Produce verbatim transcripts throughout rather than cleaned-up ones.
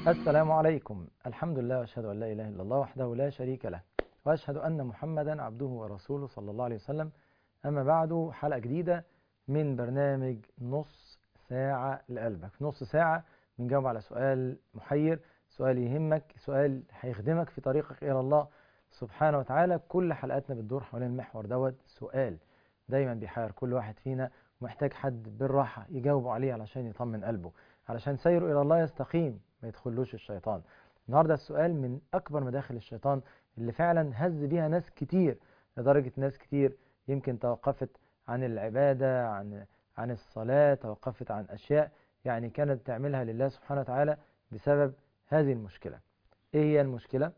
السلام عليكم. الحمد لله واشهد ان لا اله الا الله وحده لا شريك له، واشهد ان محمدا عبده ورسوله صلى الله عليه وسلم. اما بعد، حلقه جديده من برنامج نص ساعه لقلبك. في نص ساعه بنجاوب على سؤال محير، سؤال يهمك، سؤال هيخدمك في طريقك الى الله سبحانه وتعالى. كل حلقاتنا بتدور حوالين المحور دوت، سؤال دايما بيحير كل واحد فينا، ومحتاج حد بالراحه يجاوبه عليه علشان يطمن قلبه، علشان سيره الى الله يستقيم، ما يدخلوش الشيطان. النهارده السؤال من اكبر مداخل الشيطان اللي فعلا هز بيها ناس كتير، لدرجه ناس كتير يمكن توقفت عن العباده، عن عن الصلاه، توقفت عن اشياء يعني كانت تعملها لله سبحانه وتعالى بسبب هذه المشكله. ايه هي المشكله؟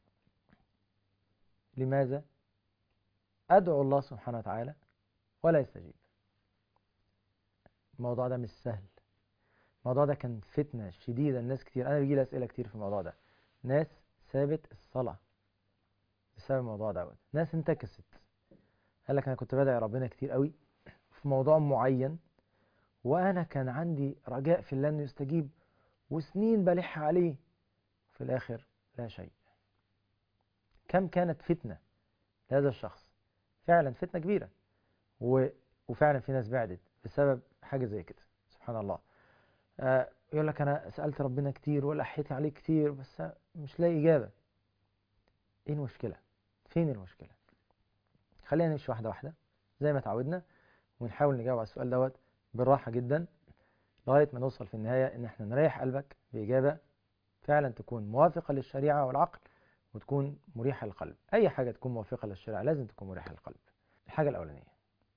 لماذا ادعو الله سبحانه وتعالى ولا يستجيب؟ الموضوع ده مش سهل. الموضوع ده كان فتنه شديده لناس كتير. انا بيجي لي اسئله كتير في الموضوع ده. ناس سابت الصلاه بسبب الموضوع دوت، ناس انتكست. قال لك انا كنت بدعي ربنا كتير قوي في موضوع معين، وانا كان عندي رجاء في الله انه يستجيب، وسنين بلح عليه، في الاخر لا شيء. كم كانت فتنة لهذا الشخص، فعلا فتنة كبيرة. و... وفعلا في ناس بعدت بسبب حاجة زي كده. سبحان الله. آه يقول لك انا سألت ربنا كتير ولحيت عليه كتير بس مش لاقي اجابة. ايه المشكلة؟ فين المشكلة؟ خلينا نمشي واحدة واحدة زي ما تعودنا، ونحاول نجاوب على السؤال دوت بالراحة جدا، لغاية ما نوصل في النهاية إن احنا نريح قلبك بإجابة فعلا تكون موافقة للشريعة والعقل، وتكون مريحة للقلب. أي حاجة تكون موافقة للشريعة لازم تكون مريحة للقلب. الحاجة الأولانية،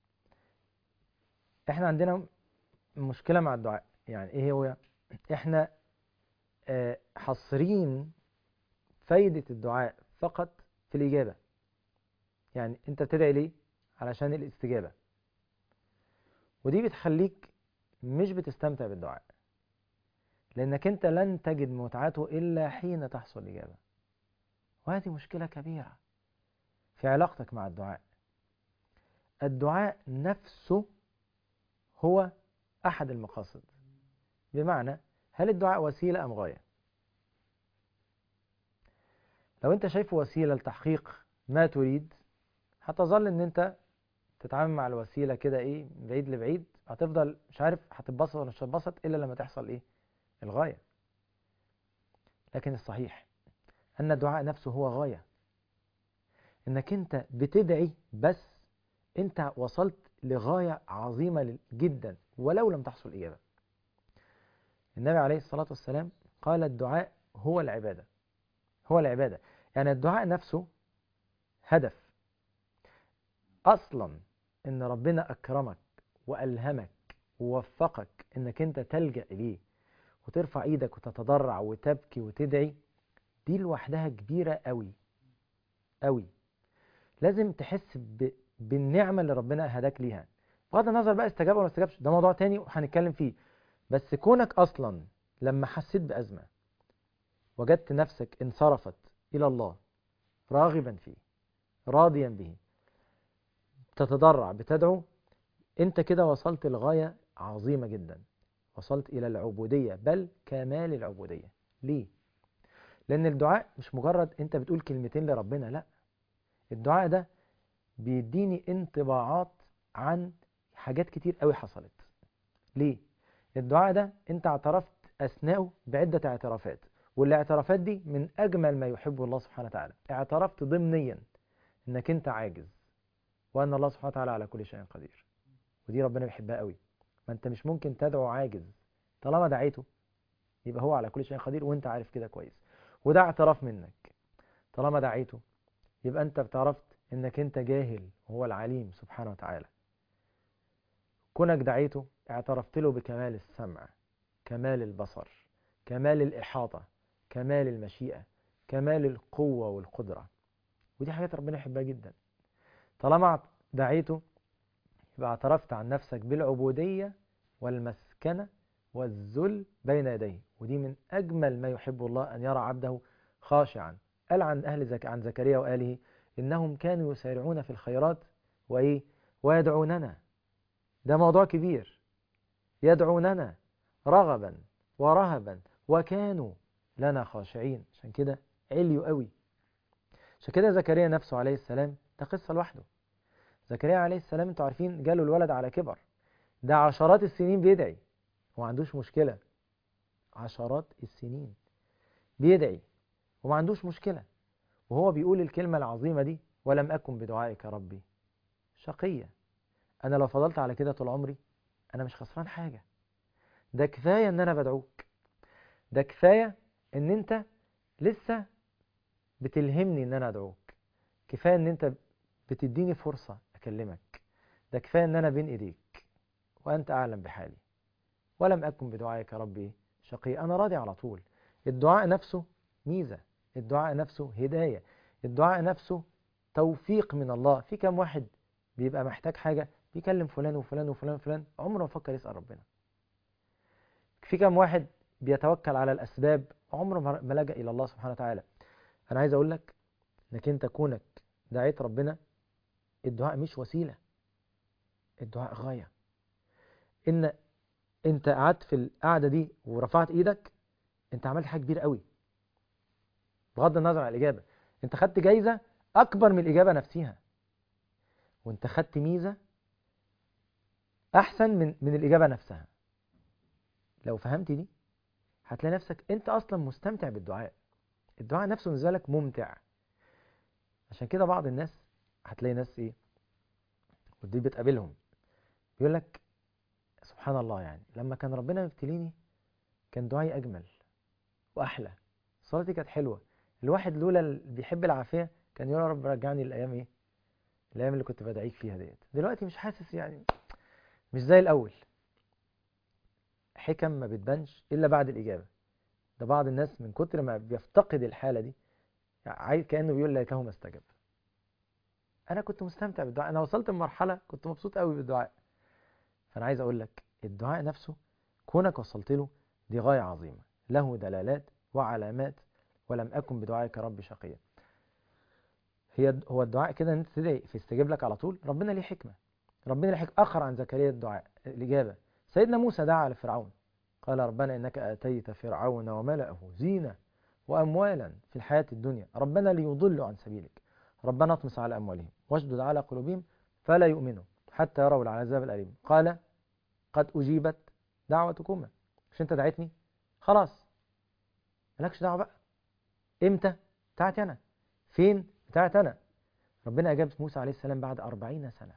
احنا عندنا مشكلة مع الدعاء. يعني إيه هو؟ احنا آه، حصرين فايدة الدعاء فقط في الإجابة. يعني أنت بتدعي ليه؟ علشان الاستجابة، ودي بتخليك مش بتستمتع بالدعاء، لأنك أنت لن تجد متعته إلا حين تحصل الإجابة. وهذه مشكلة كبيرة في علاقتك مع الدعاء. الدعاء نفسه هو أحد المقاصد. بمعنى، هل الدعاء وسيلة أم غاية؟ لو أنت شايفه وسيلة لتحقيق ما تريد، هتظل أن أنت تتعامل مع الوسيلة كده إيه، بعيد لبعيد. هتفضل مش عارف هتتبسط ولا مش هتتبسط إلا لما تحصل إيه؟ الغاية. لكن الصحيح أن الدعاء نفسه هو غاية. إنك أنت بتدعي بس أنت وصلت لغاية عظيمة جدا ولو لم تحصل إجابة. النبي عليه الصلاة والسلام قال الدعاء هو العبادة. هو العبادة يعني الدعاء نفسه هدف. أصلا إن ربنا أكرمك وألهمك ووفقك إنك أنت تلجأ إليه وترفع إيدك وتتضرع وتبكي وتدعي، دي لوحدها كبيرة قوي قوي. لازم تحس ب... بالنعمة اللي ربنا هداك ليها. بغض النظر بقى استجاب ولا ما استجابش، ده موضوع تاني وهنتكلم فيه. بس كونك أصلا لما حسيت بأزمة وجدت نفسك انصرفت إلى الله راغبا فيه راضيا به، تتضرع بتدعو، انت كده وصلت لغاية عظيمة جدا. وصلت إلى العبودية، بل كمال العبودية. ليه؟ لأن الدعاء مش مجرد انت بتقول كلمتين لربنا، لا. الدعاء ده بيديني انطباعات عن حاجات كتير قوي حصلت. ليه؟ الدعاء ده انت اعترفت أثناءه بعدة اعترافات، والاعترافات دي من أجمل ما يحبه الله سبحانه وتعالى. اعترفت ضمنيا انك انت عاجز، وأن الله سبحانه وتعالى على كل شيء قدير. ودي ربنا بيحبها قوي. ما انت مش ممكن تدعو عاجز، طالما دعيته يبقى هو على كل شيء قدير، وانت عارف كده كويس. وده اعتراف منك. طالما دعيته يبقى انت اعترفت انك انت جاهل وهو العليم سبحانه وتعالى. كونك دعيته اعترفت له بكمال السمع، كمال البصر، كمال الإحاطة، كمال المشيئة، كمال القوة والقدرة. ودي حاجات ربنا يحبها جدا. طالما دعيته يبقى اعترفت عن نفسك بالعبودية والمسكنة والذل بين يديه. ودي من أجمل ما يحب الله أن يرى عبده خاشعا. قال عن أهل زك... عن زكريا وآله إنهم كانوا يسارعون في الخيرات وإيه ويدعوننا. ده موضوع كبير. يدعوننا رغبا ورهبا وكانوا لنا خاشعين. عشان كده عليوا قوي. عشان كده زكريا نفسه عليه السلام ده قصة لوحده. زكريا عليه السلام انتوا عارفين جاله الولد على كبر، ده عشرات السنين بيدعي وما عندوش مشكلة. عشرات السنين بيدعي وما عندوش مشكلة، وهو بيقول الكلمة العظيمة دي: ولم أكن بدعائك ربي شقيا. أنا لو فضلت على كده طول عمري أنا مش خسران حاجة. ده كفاية إن أنا بدعوك، ده كفاية إن أنت لسه بتلهمني إن أنا أدعوك، كفاية إن أنت بتديني فرصة أكلمك، ده كفاية إن أنا بين إيديك وأنت أعلم بحالي. ولم أكن بدعائك ربي شقي. أنا راضي على طول. الدعاء نفسه ميزة، الدعاء نفسه هداية، الدعاء نفسه توفيق من الله. في كم واحد بيبقى محتاج حاجة بيكلم فلان وفلان وفلان وفلان، عمره ما فكر يسأل ربنا. في كم واحد بيتوكل على الأسباب، عمره ما لجأ إلى الله سبحانه وتعالى. أنا عايز أقول لك إنك أنت كونك دعيت ربنا، الدعاء مش وسيلة، الدعاء غاية. إن أنت قعدت في القعدة دي ورفعت إيدك، أنت عملت حاجة كبيرة قوي بغض النظر عن الإجابة. أنت خدت جايزة أكبر من الإجابة نفسها، وأنت خدت ميزة أحسن من من الإجابة نفسها. لو فهمت دي هتلاقي نفسك أنت أصلا مستمتع بالدعاء. الدعاء نفسه بالنسبة لك ممتع. عشان كده بعض الناس هتلاقي ناس إيه، ودي بتقابلهم، بيقول لك سبحان الله، يعني لما كان ربنا يبتليني كان دعائي أجمل وأحلى، صلاتي كانت حلوة. الواحد لولا اللي بيحب العافية كان يقول يا رب رجعني الأيام إيه، الأيام اللي كنت بدعيك فيها ديت. دلوقتي مش حاسس، يعني مش زي الأول. حكم ما بتبانش إلا بعد الإجابة. ده بعض الناس من كتر ما بيفتقد الحالة دي عايز كأنه بيقول ليته ما استجاب. أنا كنت مستمتع بالدعاء، أنا وصلت لمرحلة كنت مبسوط قوي بالدعاء. فأنا عايز أقول لك الدعاء نفسه كونك وصلت له دي غاية عظيمة، له دلالات وعلامات. ولم أكن بدعائك ربي شقيا. هي هو الدعاء كده ان انت تدعي فيستجيب لك على طول؟ ربنا ليه حكمة، ربنا ليه حكمة. أخر عن زكريا الدعاء الإجابة. سيدنا موسى دعا على فرعون، قال ربنا إنك آتيت فرعون وملأه زينة وأموالا في الحياة الدنيا، ربنا ليضلوا عن سبيلك، ربنا اطمس على أموالهم واشدد على قلوبهم فلا يؤمنوا حتى يروا العذاب الأليم. قال قد أجيبت دعوتكما. مش أنت دعيتني؟ خلاص مالكش دعوة بقى. إمتى؟ بتاعتي أنا. فين؟ بتاعتي أنا. ربنا أجاب موسى عليه السلام بعد أربعين سنة.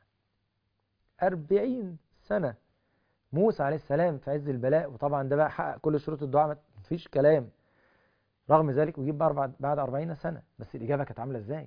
أربعين سنة موسى عليه السلام في عز البلاء، وطبعا ده بقى حقق كل شروط الدعاء، مفيش كلام. رغم ذلك ويجيب بعد أربعين سنة، بس الإجابة كانت عاملة إزاي؟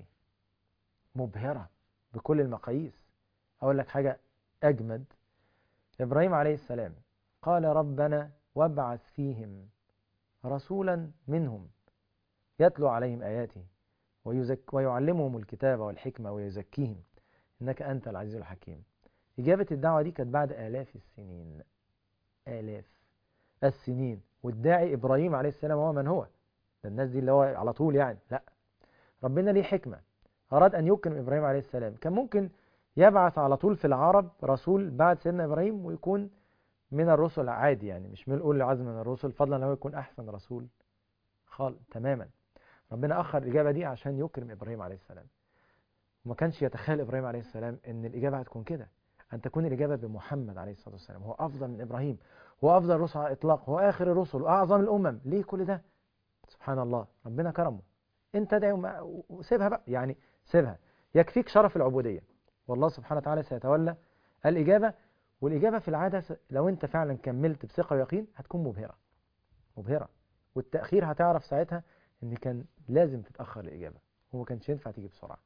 مبهرة بكل المقاييس. أقول لك حاجة أجمد. إبراهيم عليه السلام قال ربنا وابعث فيهم رسولا منهم يتلو عليهم آياته ويزك ويعلمهم الكتاب والحكمة ويزكيهم إنك أنت العزيز الحكيم. إجابة الدعوة دي كانت بعد آلاف السنين، آلاف السنين. والداعي إبراهيم عليه السلام هو من هو؟ ده الناس دي اللي هو على طول يعني؟ لا، ربنا ليه حكمة. أراد أن يكرم إبراهيم عليه السلام، كان ممكن يبعث على طول في العرب رسول بعد سيدنا إبراهيم ويكون من الرسل عادي، يعني مش من أولي العزم من الرسل، فضلا أنه يكون أحسن رسول خالص تماما. ربنا أخر الإجابة دي عشان يكرم إبراهيم عليه السلام. وما كانش يتخيل إبراهيم عليه السلام أن الإجابة هتكون كده، أن تكون الإجابة بمحمد عليه الصلاة والسلام. هو أفضل من إبراهيم، هو أفضل الرسل على الإطلاق، هو آخر الرسل وأعظم الأمم. ليه كل ده؟ سبحان الله، ربنا كرمه. أنت ادعي وسيبها بقى، يعني سيبها، يكفيك شرف العبودية والله سبحانه وتعالى سيتولى الإجابة. والإجابة في العادة لو أنت فعلا كملت بثقة ويقين هتكون مبهرة مبهرة. والتأخير هتعرف ساعتها أن كان لازم تتأخر الإجابة وما كانش ينفع تيجي بسرعة.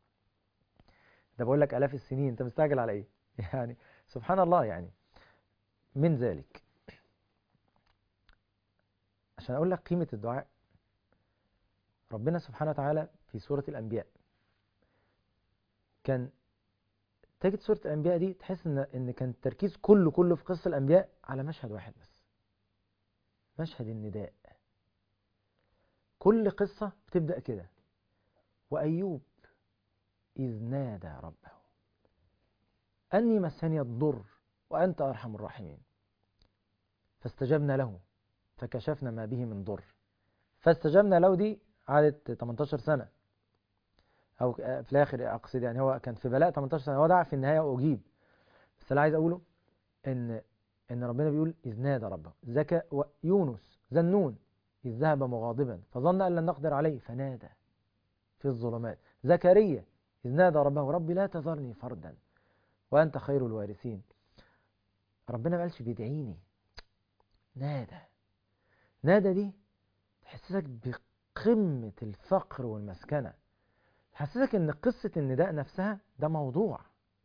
ده بقول لك آلاف السنين، أنت مستعجل على إيه؟ يعني سبحان الله. يعني من ذلك عشان أقول لك قيمة الدعاء، ربنا سبحانه وتعالى في سورة الأنبياء كان تجد سورة الأنبياء دي تحس إن إن كان التركيز كله كله في قصة الأنبياء على مشهد واحد بس، مشهد النداء. كل قصة بتبدأ كده: وأيوب إذ نادى ربه أني مسني الضر وأنت أرحم الراحمين فاستجبنا له فكشفنا ما به من ضر فاستجبنا له دي قعدت تمنتاشر سنة، او في الاخر اقصد يعني هو كان في بلاء تمنتاشر سنة، هو دعا في النهاية واجيب. بس اللي عايز اقوله ان ان ربنا بيقول اذ نادى ربه. زكى يونس ذنون اذ ذهب مغاضبا فظن ان لن نقدر عليه فنادى في الظلمات. زكريا اذ نادى ربه ربي لا تذرني فردا وانت خير الوارثين. ربنا ما قالش بيدعيني، نادى. نادى دي تحسسك بقمة الفقر والمسكنة، تحسسك ان قصة النداء نفسها ده موضوع،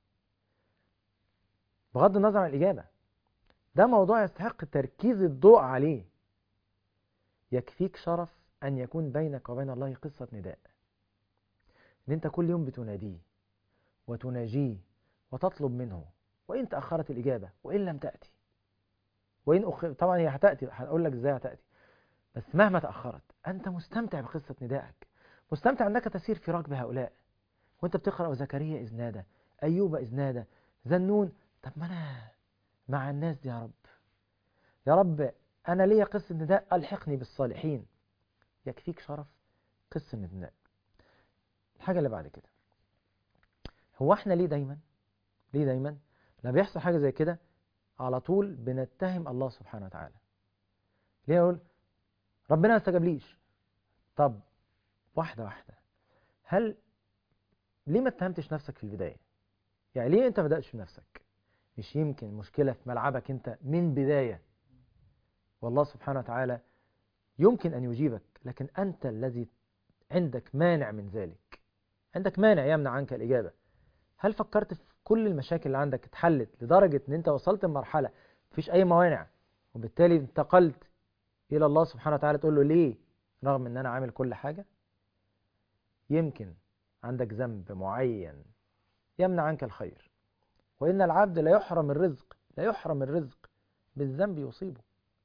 بغض النظر عن الإجابة، ده موضوع يستحق تركيز الضوء عليه. يكفيك شرف أن يكون بينك وبين الله قصة نداء، ان انت كل يوم بتناديه وتناجيه وتطلب منه، وإن تأخرت الإجابة وإن لم تأتي، وإن أخ... طبعا هي هتأتي، هقول لك ازاي هتأتي، بس مهما تأخرت أنت مستمتع بقصة ندائك، مستمتع أنك تسير في ركب هؤلاء وأنت بتقرأ زكريا إذ نادى، أيوب إذ نادى، ذنون. طب ما أنا مع الناس دي يا رب، يا رب أنا ليا قصة نداء ألحقني بالصالحين. يكفيك شرف قصة نداء. الحاجة اللي بعد كده، هو احنا ليه دايما ليه دايما لما بيحصل حاجة زي كده على طول بنتهم الله سبحانه وتعالى؟ ليه نقول ربنا ما استجابليش؟ طب واحدة واحدة، هل ليه ما اتهمتش نفسك في البداية؟ يعني ليه انت ما بدأتش بنفسك؟ مش يمكن المشكلة في ملعبك انت من بداية، والله سبحانه وتعالى يمكن أن يجيبك، لكن أنت الذي عندك مانع من ذلك، عندك مانع يمنع عنك الإجابة. هل فكرت في كل المشاكل اللي عندك اتحلت لدرجة ان انت وصلت لمرحلة مفيش أي موانع، وبالتالي انتقلت إلى الله سبحانه وتعالى تقول له ليه رغم ان أنا عامل كل حاجة؟ يمكن عندك ذنب معين يمنع عنك الخير، وإن العبد لا يحرم الرزق لا يحرم الرزق بالذنب يصيبه.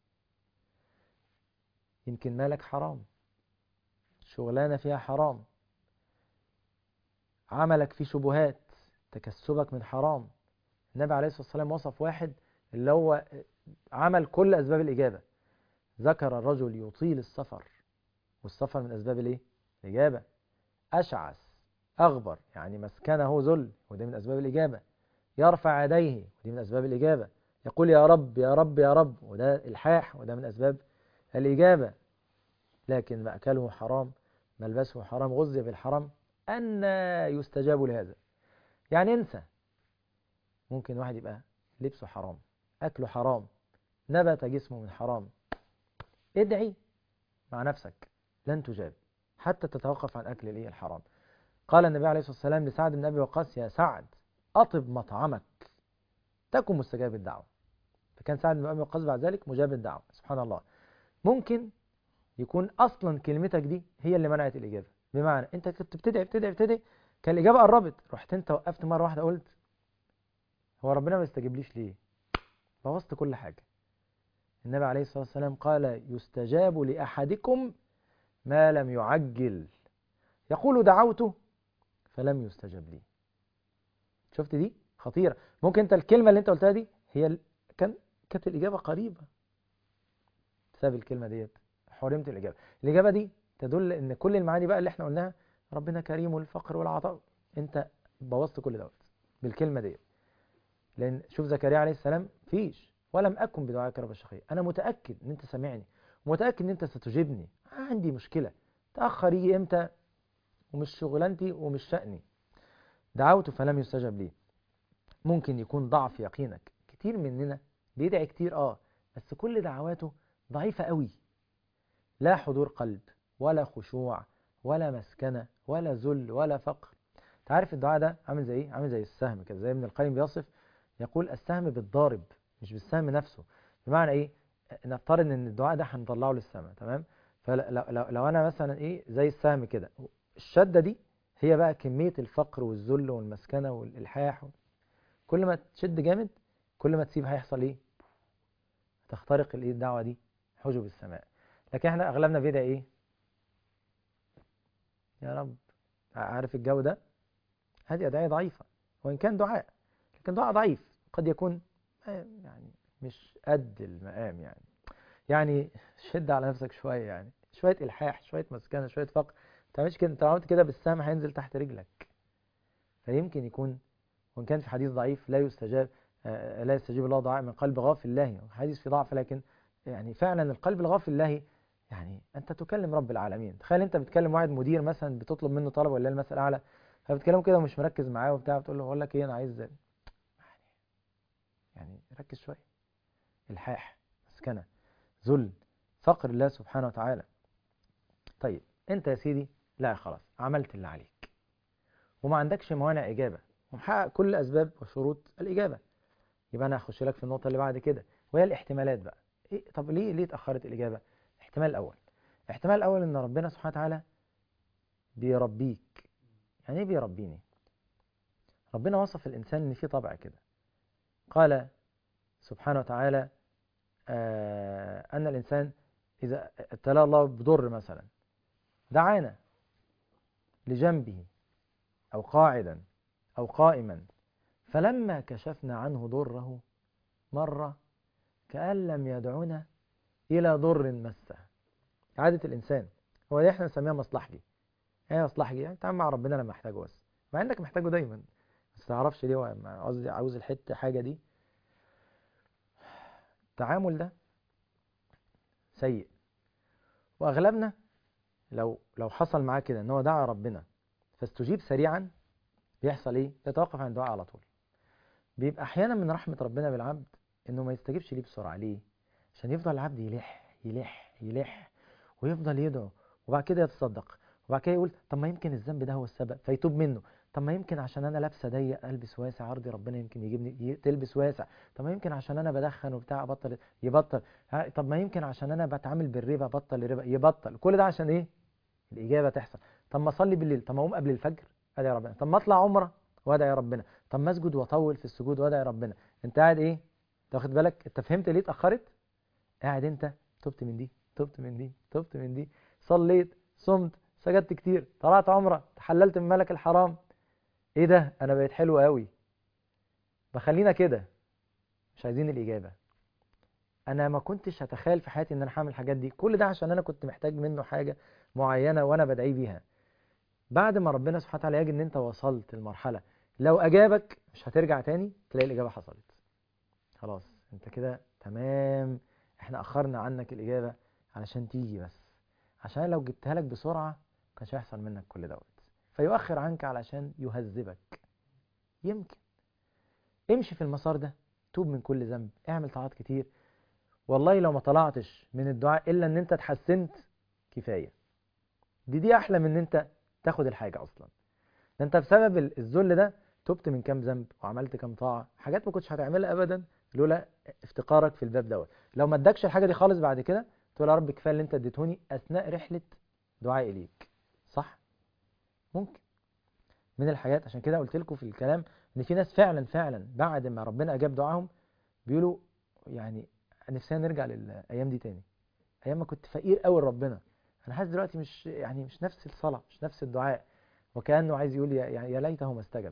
يمكن مالك حرام، شغلانة فيها حرام، عملك فيه شبهات، تكسبك من حرام. النبي عليه الصلاة والسلام وصف واحد اللي هو عمل كل أسباب الإجابة، ذكر الرجل يطيل السفر، والسفر من أسباب الإيه؟ الإجابة. أشعث أغبر يعني مسكنه ذل، وده من أسباب الإجابة. يرفع يديه، ودي من أسباب الإجابة. يقول يا رب يا رب يا رب، وده إلحاح، وده من أسباب الإجابة. لكن مأكله حرام، ملبسه حرام، غذي بالحرام، أن يستجاب لهذا؟ يعني انسى، ممكن واحد يبقى لبسه حرام، أكله حرام، نبت جسمه من حرام، ادعي مع نفسك لن تجاب حتى تتوقف عن أكل الإيه الحرام. قال النبي عليه الصلاة والسلام لسعد بن أبي وقاص يا سعد أطب مطعمك تكن مستجاب الدعوة. فكان سعد بن أبي وقاص بعد ذلك مجاب الدعوة. سبحان الله. ممكن يكون أصلا كلمتك دي هي اللي منعت الإجابة، بمعنى أنت كنت بتدعي بتدعي بتدعي كان الإجابة قربت، رحت أنت وقفت مرة واحدة قلت هو ربنا ما يستجيبليش ليه؟ بوظت كل حاجة. النبي عليه الصلاة والسلام قال يستجاب لأحدكم ما لم يعجل، يقول دعوته فلم يستجب لي. شفت دي خطيرة. ممكن انت الكلمة اللي انت قلتها دي هي ال... كان كانت الإجابة قريبة، بسبب الكلمة ديت حرمت الإجابة. الإجابة دي تدل ان كل المعاني بقى اللي احنا قلناها ربنا كريم والفقر والعطاء، انت بوظت كل دوت بالكلمة ديت. لأن شوف زكريا عليه السلام فيش ولم أكن بدعائك رب الشقي، أنا متأكد ان انت سامعني، ومتأكد ان انت ستجيبني، عندي مشكلة تأخر يجي امتى ومش شغلانتي ومش شأني. دعوت فلم يستجب لي. ممكن يكون ضعف يقينك، كتير مننا بيدعي كتير اه بس كل دعواته ضعيفة قوي، لا حضور قلب ولا خشوع ولا مسكنة ولا ذل ولا فقر. تعرف الدعاء ده عامل زي ايه؟ عامل زي السهم كده، زي ابن القيم بيصف، يقول السهم بالضارب مش بالسهم نفسه. بمعنى ايه؟ نفترض ان الدعاء ده هنطلعه للسماء، تمام؟ فلو لو لو انا مثلا ايه زي السهم كده، الشدة دي هي بقى كمية الفقر والذل والمسكنة والإلحاح. كل ما تشد جامد كل ما تسيب هيحصل ايه؟ تخترق الايه الدعوة دي حجب السماء. لكن احنا اغلبنا بيدعي ايه؟ يا رب، عارف الجو ده؟ هذه أدعية ضعيفة، وإن كان دعاء لكن دعاء ضعيف، قد يكون يعني مش قد المقام. يعني يعني شد على نفسك شوية، يعني شويه الحاح، شويه مسكنه، شويه فقر. ما تعملش كده. انت لو عملت كده بالسهم هينزل تحت رجلك. فيمكن يكون، وان كان في حديث ضعيف، لا يستجاب آه، لا يستجيب الله دعاء من قلب غافل لاهي، حديث في ضعف، لكن يعني فعلا القلب الغافل لاهي، يعني انت تكلم رب العالمين. تخيل انت بتكلم واحد مدير مثلا بتطلب منه طلب ولا المثل الاعلى، فبتكلمه كده ومش مركز معاه وبتاع، بتقول له اقول لك ايه، انا عايز يعني ركز شويه. الحاح، مسكنه، ذل، فقر الله سبحانه وتعالى. طيب انت يا سيدي، لا خلاص عملت اللي عليك وما عندكش موانع اجابه ومحقق كل اسباب وشروط الاجابه، يبقى انا هخش لك في النقطه اللي بعد كده، وهي الاحتمالات بقى. إيه؟ طب ليه ليه اتاخرت الاجابه؟ الاحتمال الاول، الاحتمال الاول ان ربنا سبحانه وتعالى بيربيك. يعني ايه بيربيني؟ ربنا وصف الانسان ان فيه طبع كده، قال سبحانه وتعالى آه ان الانسان اذا ابتلاه الله بضر مثلا دعانا لجنبه او قاعدا او قائما، فلما كشفنا عنه ضره مر كأن لم يدعنا إلى ضر مسه. عادة الإنسان هو دي احنا نسميها مصلحجي. ايه مصلحجي؟ يعني تعامل مع ربنا لما محتاجه بس، مع انك محتاجه دايما، بس تعرفش ليه هو قصدي عاوز الحته حاجه دي. التعامل ده سيء، واغلبنا لو لو حصل معاه كده ان هو دعا ربنا فاستجيب سريعا، بيحصل ايه؟ يتوقف عن الدعاء على طول. بيبقى احيانا من رحمه ربنا بالعبد انه ما يستجيبش ليه بسرعه. ليه؟ عشان يفضل العبد يلح يلح يلح ويفضل يدعو، وبعد كده يتصدق، وبعد كده يقول طب ما يمكن الذنب ده هو السبب فيتوب منه. طب ما يمكن عشان انا لابسه ضيق البس واسع، ارضي ربنا يمكن يجيبني ي- تلبس واسع. طب ما يمكن عشان انا بدخن وبتاع ابطل، يبطل. ها، طب ما يمكن عشان انا بتعامل بالربا بطل الربا، يبطل. كل ده عشان ايه؟ الاجابه تحصل. طب ما اصلي بالليل، طب ما اقوم قبل الفجر ادعي ربنا، طب ما اطلع عمره وادعي ربنا، طب ما اسجد واطول في السجود وادعي ربنا. انت قاعد ايه؟ تاخد بالك؟ انت فهمت ليه اتاخرت؟ قاعد انت تبت من دي، تبت من دي، تبت من دي، صليت، صمت، سجدت كتير، طلعت عمره، تحللت من ملك الحرام. ايه ده؟ انا بقيت حلو قوي. بخلينا كده مش عايزين الاجابه. انا ما كنتش هتخيل في حياتي ان انا هعمل الحاجات دي، كل ده عشان انا كنت محتاج منه حاجه معينه وانا بدعي بيها. بعد ما ربنا سبحانه وتعالى يجي ان انت وصلت المرحله، لو اجابك مش هترجع تاني تلاقي الاجابه حصلت. خلاص انت كده تمام. احنا اخرنا عنك الاجابه علشان تيجي بس، عشان لو جبتها لك بسرعه كانش هيحصل منك كل دوت. فيؤخر عنك علشان يهذبك. يمكن امشي في المسار ده، توب من كل ذنب، اعمل طاعات كتير. والله لو ما طلعتش من الدعاء الا ان انت اتحسنت كفايه. دي دي احلى من ان انت تاخد الحاجه اصلا. ده انت بسبب ال- الذل ده تبت من كام ذنب وعملت كام طاعه، حاجات ما كنتش هتعملها ابدا لولا افتقارك في الباب دوت. لو ما ادكش الحاجه دي خالص بعد كده تقول يا رب كفايه اللي انت اديتهوني اثناء رحله دعائي ليك. صح؟ ممكن. من الحاجات عشان كده قلت لكم في الكلام ان في ناس فعلا فعلا بعد ما ربنا اجاب دعائهم بيقولوا يعني نفسنا نرجع للايام دي تاني، ايام ما كنت فقير قوي لربنا. انا حاسس دلوقتي مش يعني مش نفس الصلاه، مش نفس الدعاء، وكانه عايز يقول يا يعني يا ليته ما استجب.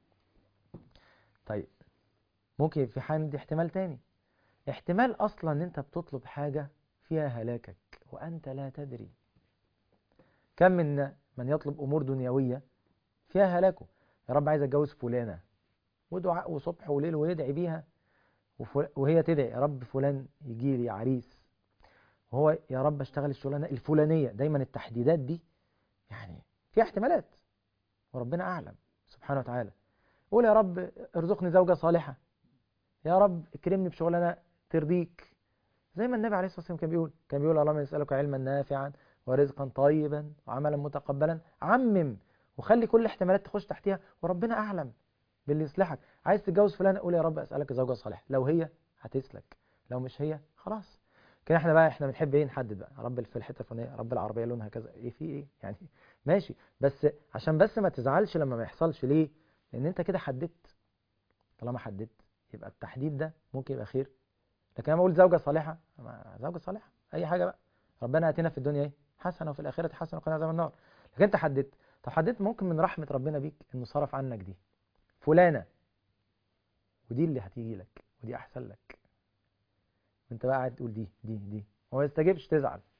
طيب ممكن في حال دي احتمال تاني، احتمال اصلا ان انت بتطلب حاجه فيها هلاكك وانت لا تدري. كم من من يطلب امور دنيويه فيها هلاكه. يا رب عايز اتجوز فلانه، ودعاء وصبح وليل ويدعي بيها، وفل... وهي تدعي يا رب فلان يجي لي عريس، وهو يا رب اشتغل الشغلانه الفلانيه. دايما التحديدات دي يعني فيها احتمالات، وربنا اعلم سبحانه وتعالى. قول يا رب ارزقني زوجه صالحه، يا رب اكرمني بشغلانه ترضيك. زي ما النبي عليه الصلاه والسلام كان بيقول كان بيقول اللهم نسالك علما نافعا ورزقا طيبا وعملا متقبلا. عمم وخلي كل الاحتمالات تخش تحتها، وربنا اعلم باللي يصلحك. عايز تتجوز فلان، قول يا رب اسالك زوجه صالحه، لو هي هتسلك، لو مش هي خلاص. كده احنا بقى احنا بنحب ايه نحدد بقى، يا رب في الحته الفلانيه، يا رب العربيه لونها كذا، ايه في ايه يعني. ماشي، بس عشان بس ما تزعلش لما ما يحصلش. ليه؟ لان انت كده حددت. طالما حددت يبقى التحديد ده ممكن يبقى خير. لكن انا بقول زوجة صالحة، ما- زوجة صالحة اي حاجة بقى. ربنا اتينا في الدنيا ايه؟ حسنة، وفي الآخرة حسنة وقنا عذاب النار. لكن انت حددت. طب حددت، ممكن من رحمة ربنا بيك انه صرف عنك دي فلانة، ودي اللي هتيجي لك ودي احسن لك، وانت بقى قاعد تقول دي دي دي وما يستجيبش تزعل.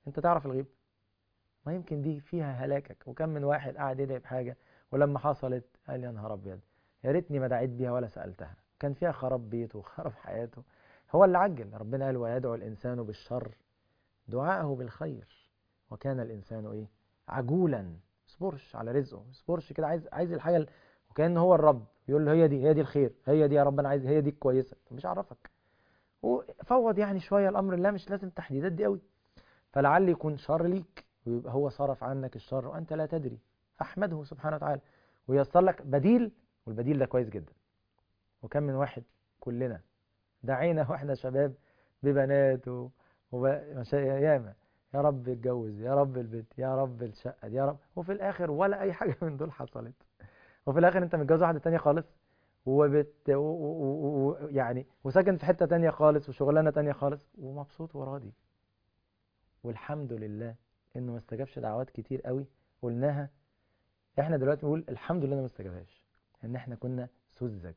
انت تعرف الغيب؟ ما يمكن دي فيها هلاكك. وكم من واحد قاعد يدعي بحاجة ولما حصلت قال يا نهار ابيض، يا ريتني ما دعيت بيها ولا سألتها، كان فيها خراب بيته وخراب حياته. هو اللي عجل. ربنا قال ويدعو الإنسان بالشر دعاءه بالخير وكان الإنسان إيه؟ عجولا. اصبرش على رزقه، اصبرش كده، عايز عايز الحاجة ال- وكأن هو الرب يقول له هي دي، هي دي الخير، هي دي يا رب أنا عايز، هي دي الكويسة. مش عرفك. وفوض يعني شوية الأمر لله، مش لازم تحديدات دي قوي. فلعل يكون شر ليك ويبقى هو صرف عنك الشر وأنت لا تدري. أحمده سبحانه وتعالى ويسر لك بديل، والبديل ده كويس جدا. وكم من واحد كلنا دعينا واحنا شباب ببنات و... ومشا... ياما يا رب اتجوز، يا رب البيت، يا رب الشقة دي، يا رب، وفي الآخر ولا أي حاجة من دول حصلت. وفي الآخر أنت متجوز واحدة تانية خالص، وبت و... و... و... و... يعني وساكن في حتة تانية خالص وشغلانة تانية خالص ومبسوط وراضي. والحمد لله إنه ما استجابش دعوات كتير قوي قلناها. احنا دلوقتي بنقول الحمد لله إنه ما استجابهاش، إن احنا كنا سذج.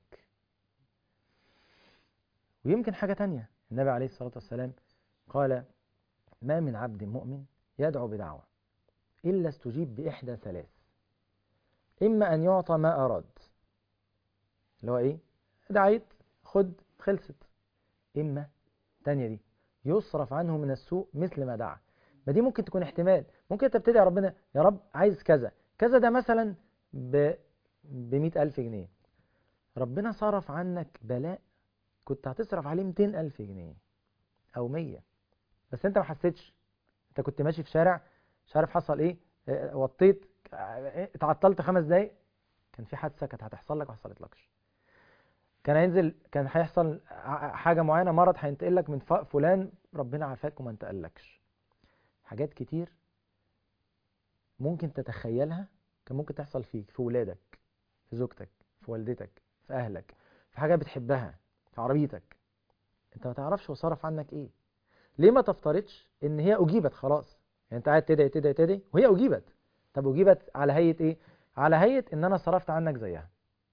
ويمكن حاجة تانية، النبي عليه الصلاة والسلام قال ما من عبد مؤمن يدعو بدعوة إلا استجيب بإحدى ثلاث: إما أن يعطى ما أراد، اللي هو إيه؟ دعيت خد خلصت. إما تانية دي يصرف عنه من السوء مثل ما دعا. ما دي ممكن تكون احتمال. ممكن انت بتدعي ربنا يا رب عايز كذا كذا، ده مثلا ب بمئة ألف جنيه، ربنا صرف عنك بلاء كنت هتصرف عليه مئتين ألف جنيه أو مية، بس انت ما حسيتش. انت كنت ماشي في شارع، مش عارف حصل ايه، اه، وطيت، اه، اتعطلت خمس دقايق، كان في حادثة كانت هتحصل لك ما حصلتلكش. كان هينزل، كان هيحصل ع- حاجة معينة، مرض هينتقل لك من ف- فلان، ربنا عافاك وما انتقلكش. حاجات كتير ممكن تتخيلها كان ممكن تحصل فيك، في ولادك، في زوجتك، في والدتك، في أهلك، في حاجة بتحبها، في عربيتك. انت ما تعرفش هو صرف عنك ايه. ليه ما تفترضش ان هي اجيبت خلاص؟ يعني انت قاعد تدعي تدعي تدعي وهي اجيبت. طب اجيبت على هيئة ايه؟ على هيئة ان انا صرفت عنك زيها.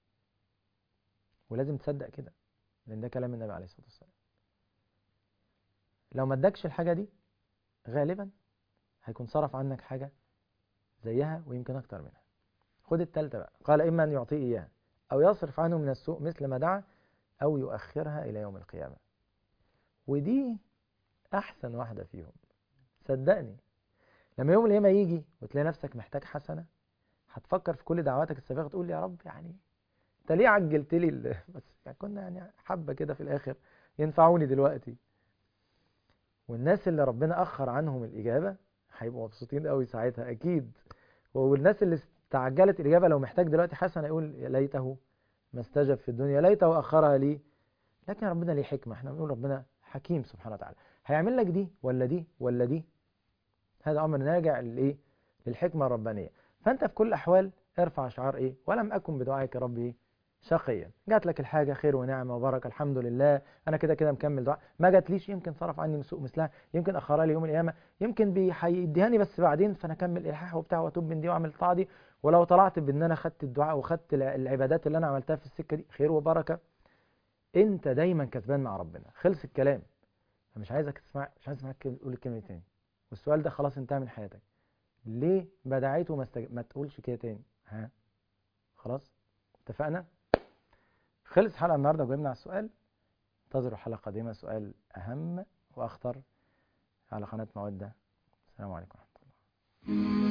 ولازم تصدق كده، لان ده كلام النبي عليه الصلاة والسلام. لو ما ادكش الحاجة دي غالبا هيكون صرف عنك حاجة زيها ويمكن اكتر منها. خد التالتة بقى، قال اما ان يعطيه اياها او يصرف عنه من السوء مثل ما دعا او يؤخرها الى يوم القيامة. ودي احسن واحدة فيهم. صدقني لما يوم القيامة يجي وتلاقي نفسك محتاج حسنة، هتفكر في كل دعواتك السابقة تقول يا رب يعني انت ليه عجلت لي ال- بس يعني كنا يعني حبة كده في الاخر ينفعوني دلوقتي. والناس اللي ربنا اخر عنهم الاجابة هيبقوا مبسوطين قوي ساعتها اكيد. والناس اللي استعجلت الاجابة لو محتاج دلوقتي حسنة يقول يا ليته ما استجب في الدنيا، ليته اخرها لي. لكن ربنا ليه حكمة، احنا بنقول ربنا حكيم سبحانه وتعالى، هيعمل لك دي ولا دي ولا دي. هذا امر ناجع للايه؟ للحكمة الربانية. فانت في كل الاحوال ارفع شعار ايه؟ ولم اكن بدعائك ربي شقيا. جات لك الحاجة خير ونعمة وبركة الحمد لله، انا كده كده مكمل دعاء. ما جاتليش يمكن صرف عني من سوء مثلها، يمكن اخرها لي يوم القيامة، يمكن بيديهاني بس بعدين، فانا اكمل الحاح وبتاع واتوب من دي واعمل الطاعة دي. ولو طلعت بان انا خدت الدعاء وخدت الع- العبادات اللي انا عملتها في السكة دي خير وبركة، انت دايما كسبان مع ربنا. خلص الكلام. فمش عايزك تسمع، مش عايز اسمعك تقول الكلمة دي تاني. والسؤال ده خلاص انتهى من حياتك. ليه بدعيت وما استج... ما تقولش كده تاني؟ ها، خلاص اتفقنا. خلص حلقة النهاردة وجاوبنا على السؤال. انتظروا حلقة قادمة سؤال أهم وأخطر على قناة مودة. السلام عليكم ورحمة الله.